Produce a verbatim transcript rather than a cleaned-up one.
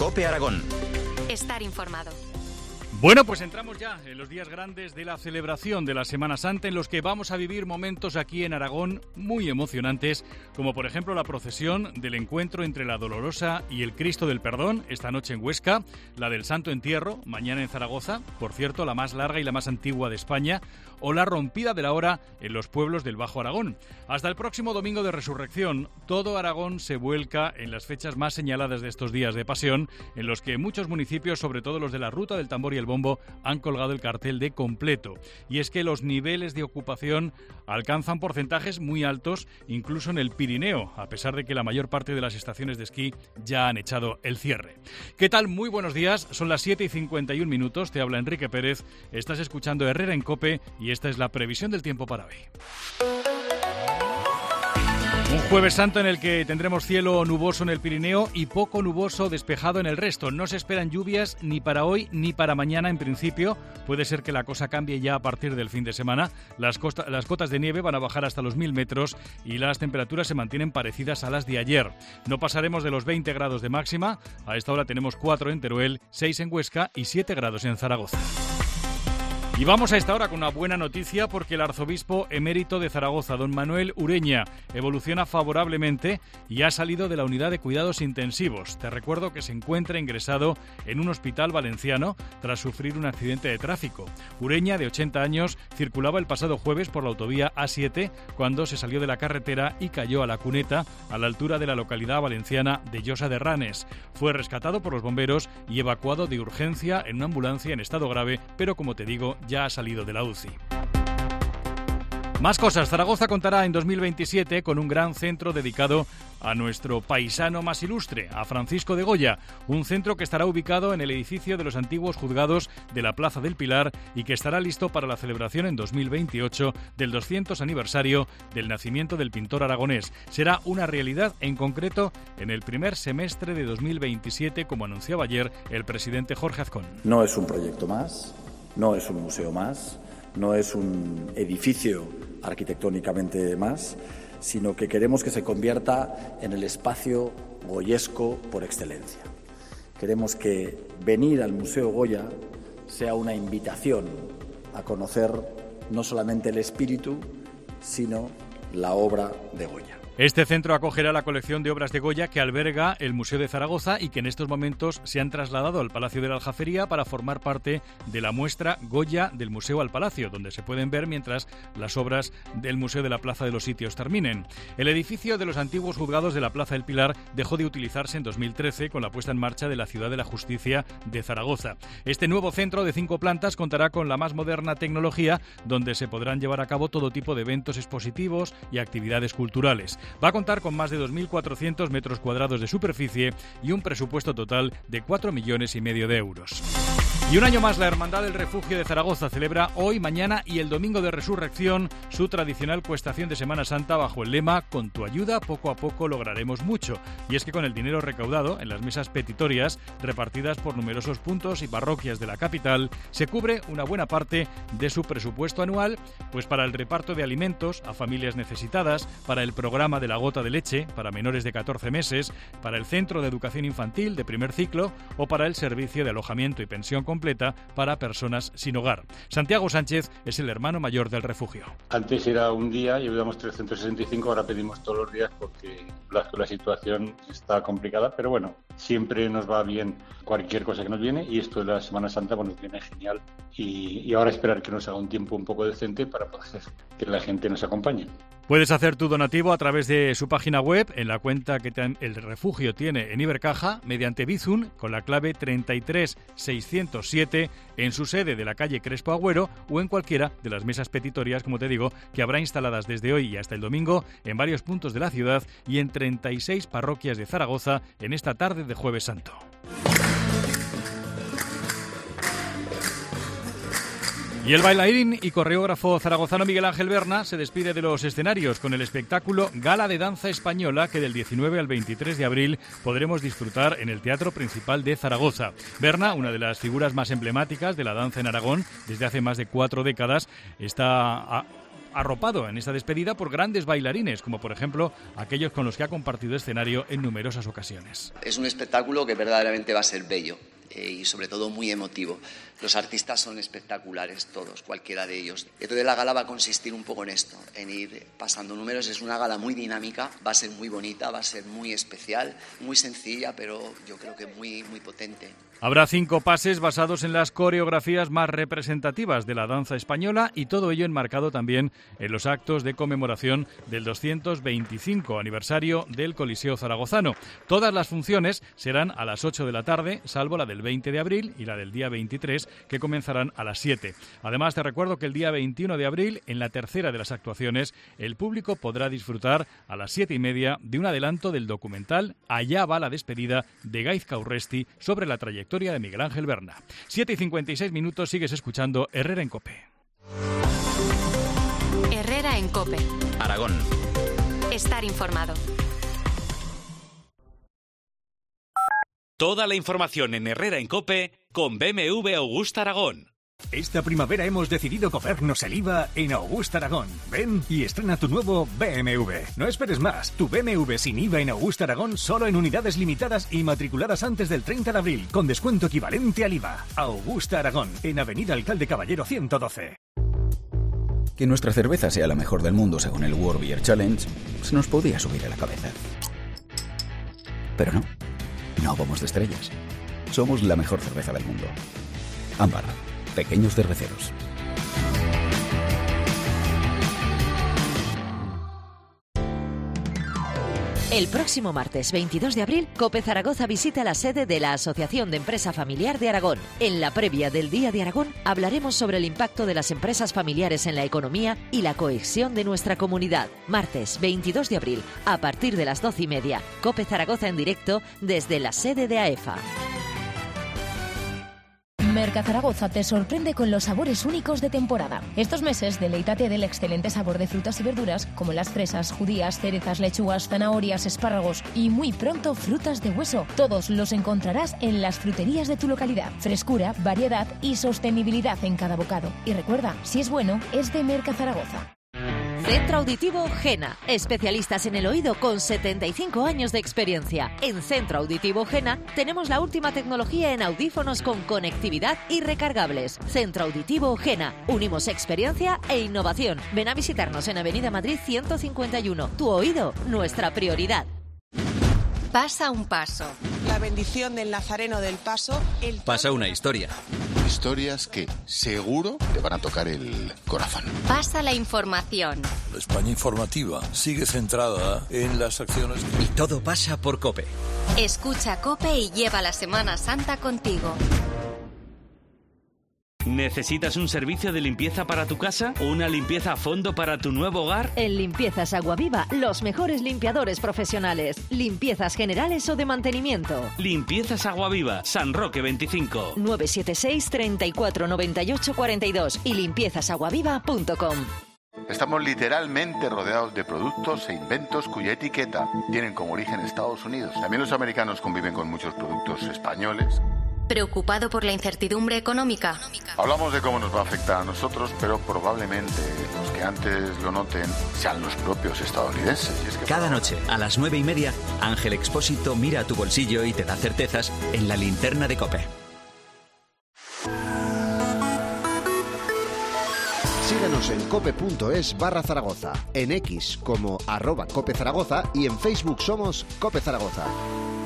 COPE Aragón. Estar informado. Bueno, pues entramos ya en los días grandes de la celebración de la Semana Santa, en los que vamos a vivir momentos aquí en Aragón muy emocionantes, como por ejemplo la procesión del encuentro entre la Dolorosa y el Cristo del Perdón, esta noche en Huesca, la del Santo Entierro, mañana en Zaragoza, por cierto, la más larga y la más antigua de España, o la rompida de la hora en los pueblos del Bajo Aragón. Hasta el próximo domingo de Resurrección, todo Aragón se vuelca en las fechas más señaladas de estos días de pasión, en los que muchos municipios, sobre todo los de la Ruta del Tambor y el Bombo, han colgado el cartel de completo. Y es que los niveles de ocupación alcanzan porcentajes muy altos, incluso en el Pirineo, a pesar de que la mayor parte de las estaciones de esquí ya han echado el cierre. ¿Qué tal? Muy buenos días, son las siete y cincuenta y un minutos, te habla Enrique Pérez, estás escuchando Herrera en COPE y esta es la previsión del tiempo para hoy. Un Jueves Santo en el que tendremos cielo nuboso en el Pirineo y poco nuboso despejado en el resto. No se esperan lluvias ni para hoy ni para mañana en principio. Puede ser que la cosa cambie ya a partir del fin de semana. Las, costa, las cotas de nieve van a bajar hasta los mil metros y las temperaturas se mantienen parecidas a las de ayer. No pasaremos de los veinte grados de máxima. A esta hora tenemos cuatro en Teruel, seis en Huesca y siete grados en Zaragoza. Y vamos a esta hora con una buena noticia porque el arzobispo emérito de Zaragoza, don Manuel Ureña, evoluciona favorablemente y ha salido de la unidad de cuidados intensivos. Te recuerdo que se encuentra ingresado en un hospital valenciano tras sufrir un accidente de tráfico. Ureña, de ochenta años, circulaba el pasado jueves por la autovía A siete cuando se salió de la carretera y cayó a la cuneta a la altura de la localidad valenciana de Llosa de Ranes. Fue rescatado por los bomberos y evacuado de urgencia en una ambulancia en estado grave, pero como te digo, ya ha salido de la U C I. Más cosas. Zaragoza contará en dos mil veintisiete con un gran centro dedicado a nuestro paisano más ilustre, a Francisco de Goya, un centro que estará ubicado en el edificio de los antiguos juzgados de la Plaza del Pilar y que estará listo para la celebración en dos mil veintiocho del doscientos aniversario del nacimiento del pintor aragonés. Será una realidad, en concreto, en el primer semestre de dos mil veintisiete, como anunciaba ayer el presidente Jorge Azcón. No es un proyecto más, no es un museo más, no es un edificio arquitectónicamente más, sino que queremos que se convierta en el espacio goyesco por excelencia. Queremos que venir al Museo Goya sea una invitación a conocer no solamente el espíritu, sino la obra de Goya. Este centro acogerá la colección de obras de Goya que alberga el Museo de Zaragoza y que en estos momentos se han trasladado al Palacio de la Aljafería para formar parte de la muestra Goya del Museo al Palacio, donde se pueden ver mientras las obras del Museo de la Plaza de los Sitios terminen. El edificio de los antiguos juzgados de la Plaza del Pilar dejó de utilizarse en dos mil trece con la puesta en marcha de la Ciudad de la Justicia de Zaragoza. Este nuevo centro de cinco plantas contará con la más moderna tecnología, donde se podrán llevar a cabo todo tipo de eventos expositivos y actividades culturales. Va a contar con más de dos mil cuatrocientos metros cuadrados de superficie y un presupuesto total de cuatro millones y medio de euros. Y un año más la Hermandad del Refugio de Zaragoza celebra hoy, mañana y el domingo de Resurrección su tradicional cuestación de Semana Santa bajo el lema «Con tu ayuda poco a poco lograremos mucho». Y es que con el dinero recaudado en las mesas petitorias repartidas por numerosos puntos y parroquias de la capital se cubre una buena parte de su presupuesto anual, pues para el reparto de alimentos a familias necesitadas, para el programa de la gota de leche para menores de catorce meses, para el centro de educación infantil de primer ciclo o para el servicio de alojamiento y pensión completa para personas sin hogar. Santiago Sánchez es el hermano mayor del refugio. Antes era un día y llevamos trescientos sesenta y cinco, ahora pedimos todos los días porque la, la situación está complicada, pero bueno, siempre nos va bien cualquier cosa que nos viene y esto de la Semana Santa pues, nos viene genial y, y ahora esperar que nos haga un tiempo un poco decente para poder que la gente nos acompañe. Puedes hacer tu donativo a través de su página web, en la cuenta que te, el refugio tiene en Ibercaja, mediante Bizum, con la clave treinta y tres seiscientos siete, en su sede de la calle Crespo Agüero o en cualquiera de las mesas petitorias, como te digo, que habrá instaladas desde hoy y hasta el domingo en varios puntos de la ciudad y en treinta y seis parroquias de Zaragoza en esta tarde de Jueves Santo. Y el bailarín y coreógrafo zaragozano Miguel Ángel Berna se despide de los escenarios con el espectáculo Gala de Danza Española que del diecinueve al veintitrés de abril podremos disfrutar en el Teatro Principal de Zaragoza. Berna, una de las figuras más emblemáticas de la danza en Aragón desde hace más de cuatro décadas, está a arropado en esta despedida por grandes bailarines, como por ejemplo aquellos con los que ha compartido escenario en numerosas ocasiones. Es un espectáculo que verdaderamente va a ser bello eh, y sobre todo muy emotivo. Los artistas son espectaculares todos, cualquiera de ellos. Entonces la gala va a consistir un poco en esto, en ir pasando números. Es una gala muy dinámica, va a ser muy bonita, va a ser muy especial, muy sencilla, pero yo creo que muy, muy potente. Habrá cinco pases basados en las coreografías más representativas de la danza española y todo ello enmarcado también en los actos de conmemoración del doscientos veinticinco aniversario del Coliseo zaragozano. Todas las funciones serán a las ocho de la tarde, salvo la del veinte de abril y la del día veintitrés, que comenzarán a las siete. Además, te recuerdo que el día veintiuno de abril, en la tercera de las actuaciones, el público podrá disfrutar a las siete y media de un adelanto del documental Allá va la despedida de Gaizka Urresti sobre la trayectoria de Miguel Ángel Berna. siete y cincuenta y seis minutos, sigues escuchando Herrera en COPE. Herrera en COPE. Aragón. Estar informado. Toda la información en Herrera en COPE con B M W Augusta Aragón. Esta primavera hemos decidido comernos el I V A en Augusta Aragón. Ven y estrena tu nuevo B M W. No esperes más. Tu B M W sin I V A en Augusta Aragón solo en unidades limitadas y matriculadas antes del treinta de abril, con descuento equivalente al I V A. Augusta Aragón, en Avenida Alcalde Caballero ciento doce. Que nuestra cerveza sea la mejor del mundo según el World Beer Challenge se nos podía subir a la cabeza. Pero no, no vamos de estrellas. Somos la mejor cerveza del mundo. Ámbar. Pequeños cerveceros. El próximo martes veintidós de abril, COPE Zaragoza visita la sede de la Asociación de Empresa Familiar de Aragón. En la previa del Día de Aragón hablaremos sobre el impacto de las empresas familiares en la economía y la cohesión de nuestra comunidad. Martes veintidós de abril, a partir de las doce y media, COPE Zaragoza en directo desde la sede de AEFA. Mercazaragoza te sorprende con los sabores únicos de temporada. Estos meses, deleítate del excelente sabor de frutas y verduras como las fresas, judías, cerezas, lechugas, zanahorias, espárragos y muy pronto frutas de hueso. Todos los encontrarás en las fruterías de tu localidad. Frescura, variedad y sostenibilidad en cada bocado. Y recuerda, si es bueno, es de Mercazaragoza. Centro Auditivo Gena, especialistas en el oído con setenta y cinco años de experiencia. En Centro Auditivo Gena tenemos la última tecnología en audífonos con conectividad y recargables. Centro Auditivo Gena, unimos experiencia e innovación. Ven a visitarnos en Avenida Madrid ciento cincuenta y uno. Tu oído, nuestra prioridad. Pasa un paso. La bendición del Nazareno del Paso. El... Pasa una historia. Historias que seguro te van a tocar el corazón. Pasa la información. La España informativa sigue centrada en las acciones. Y todo pasa por COPE. Escucha COPE y lleva la Semana Santa contigo. ¿Necesitas un servicio de limpieza para tu casa o una limpieza a fondo para tu nuevo hogar? En Limpiezas Aguaviva, los mejores limpiadores profesionales. Limpiezas generales o de mantenimiento. Limpiezas Aguaviva, San Roque veinticinco. nueve siete seis, treinta y cuatro, noventa y ocho, cuarenta y dos y limpiezas aguaviva punto com. Estamos literalmente rodeados de productos e inventos cuya etiqueta tienen como origen Estados Unidos. También los americanos conviven con muchos productos españoles. ¿Preocupado por la incertidumbre económica? Hablamos de cómo nos va a afectar a nosotros, pero probablemente los que antes lo noten sean los propios estadounidenses. Y es que Cada noche, a las nueve y media, Ángel Expósito mira a tu bolsillo y te da certezas en la linterna de COPE. Síganos en cope.es barra Zaragoza, en X como arroba Cope Zaragoza y en Facebook somos Cope Zaragoza.